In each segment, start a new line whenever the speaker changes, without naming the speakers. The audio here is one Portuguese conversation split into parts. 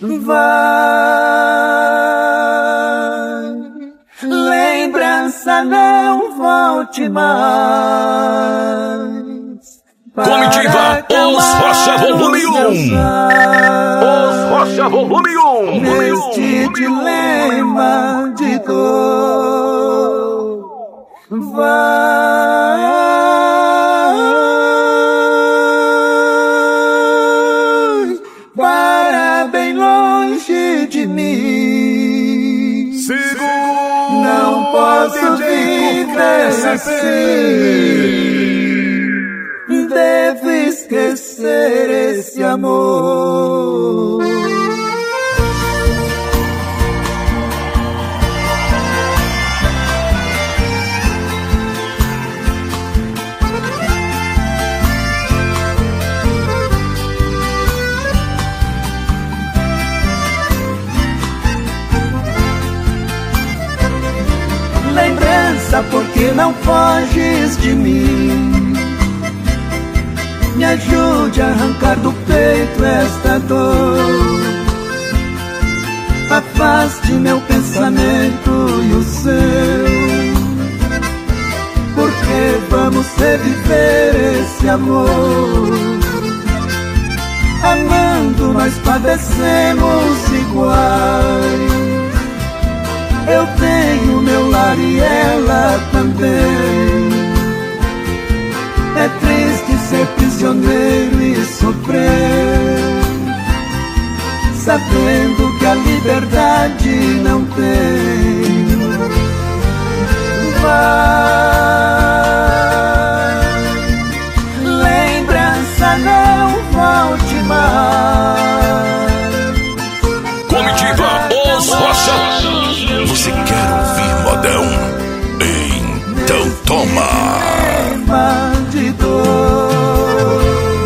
Vai, lembrança, não volte mais.
Comitiva Os Rocha Volume 1. Os Rocha Volume 1.
Neste dilema de dor, vai, para bem longe de mim. Não posso viver assim. Devo esquecer esse amor. Lembrança, por que não foges de mim? Me ajude a arrancar do peito esta dor. Afaste meu pensamento e o seu, porque vamos reviver esse amor. Amando nós padecemos iguais. Eu tenho meu lar e ela também. É triste ser prisioneiro e sofrer, sabendo que a liberdade não tem. Vai, lembrança, não volte mais.
Comitiva Os Rocha. Você quer ouvir modão? Então toma.
De dor,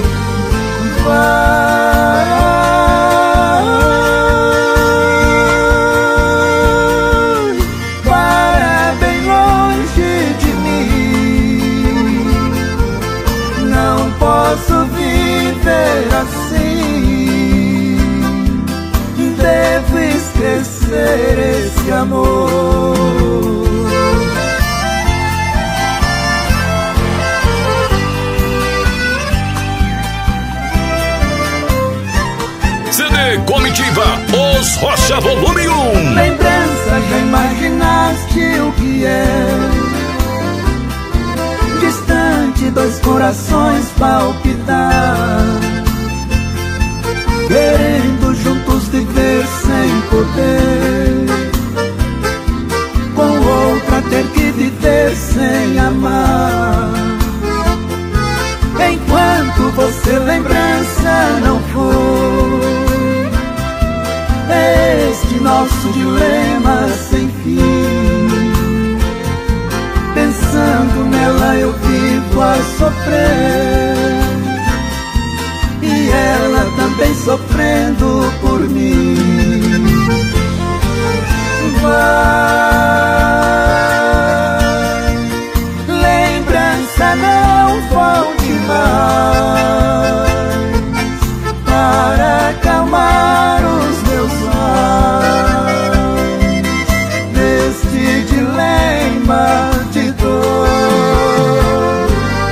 vai, para bem longe de mim. Não posso viver assim. Devo esquecer esse amor.
Comitiva Os Rocha Volume 1.
Lembrança, já imaginaste o que é? Distante, dois corações palpitar, querendo juntos viver sem poder, com outra ter que viver sem amar. Enquanto você lembrança não for, este nosso dilema sem fim. Pensando nela eu vivo a sofrer, e ela também sofrendo por mim. Vai, lembrança, não volte mais, para acalmar os meus olhos neste dilema de dor.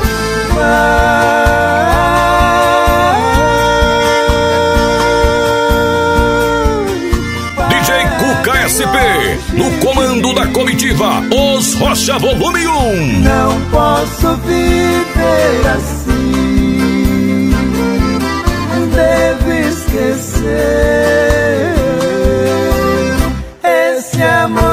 Vai,
DJ Cuca SP, no comando da comitiva Os Rocha Volume 1.
não posso viver assim. Devo esquecer esse amor.